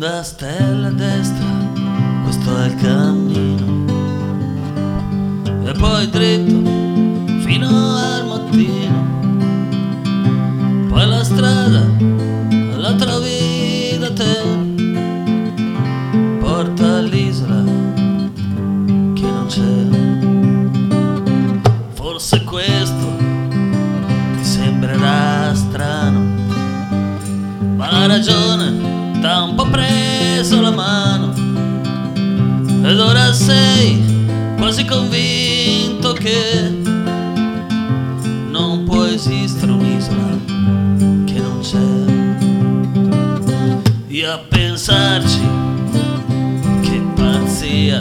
Seconda stella a destra, questo è il cammino, e poi dritto fino al mattino. Poi la strada la trovi da te, porta all'isola che non c'è. Forse questo ti sembrerà strano, ma la ragione t'ha un po' preso la mano, ed ora sei quasi convinto che non può esistere un'isola che non c'è. Io a pensarci, che pazzia,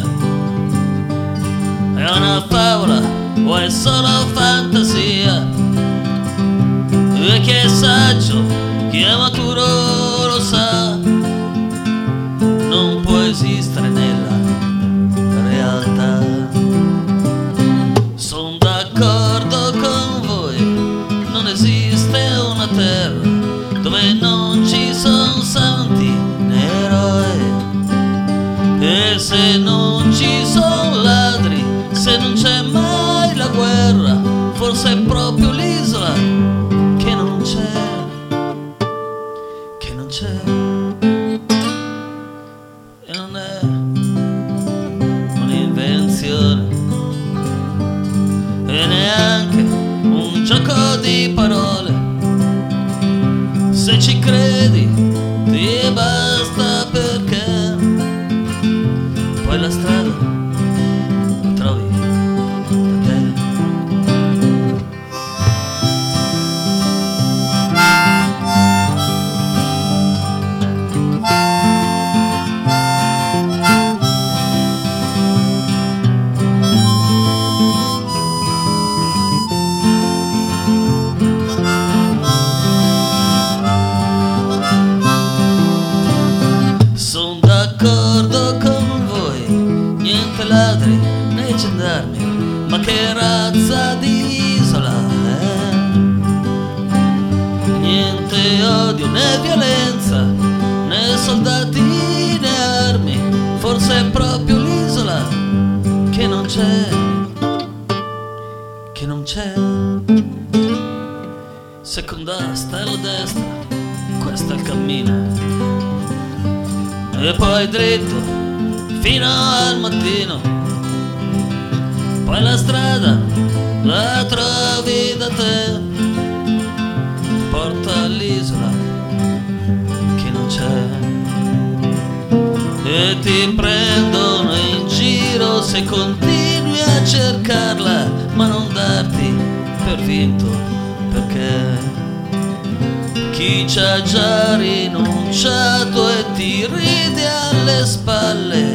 è una favola o è solo fantasia? E chi è saggio, chi è maturo lo sa, non può esistere nella realtà. Sono d'accordo con voi, non esiste una terra dove non ci sono santi né eroi, e se non ci sono ladri, se non c'è mai la guerra, forse è proprio l'isola che non c'è, che non c'è. E non è un'invenzione e neanche un gioco di parole. Se ci credi ti basta, perché poi la strada la trovi da te. Sono d'accordo con voi, niente ladri né gendarmi, ma che razza di isola è? Niente odio né violenza, né soldati né armi, forse è proprio l'isola che non c'è, che non c'è. Seconda stella a destra, questo è il cammino, e poi dritto fino al mattino. Poi la strada la trovi da te, porta all'isola che non c'è, e ti prendono in giro se continui a cercarla, ma non darti per vinto, perché chi ci ha già rinunciato e ti ride alle spalle